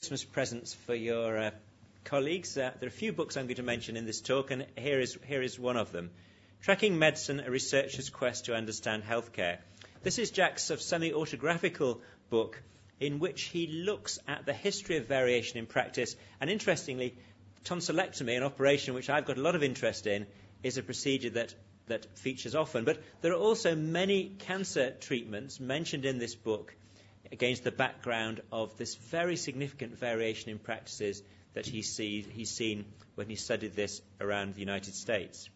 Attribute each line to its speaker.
Speaker 1: Christmas presents for your colleagues. There are a few books I'm going to mention in this talk, and here is one of them. Tracking Medicine, A Researcher's Quest to Understand Healthcare. This is Jack's semi-autographical book in which he looks at the history of variation in practice. And interestingly, tonsillectomy, an operation which I've got a lot of interest in, is a procedure that features often. But there are also many cancer treatments mentioned in this book against the background of this very significant variation in practices that he's seen when he studied this around the United States.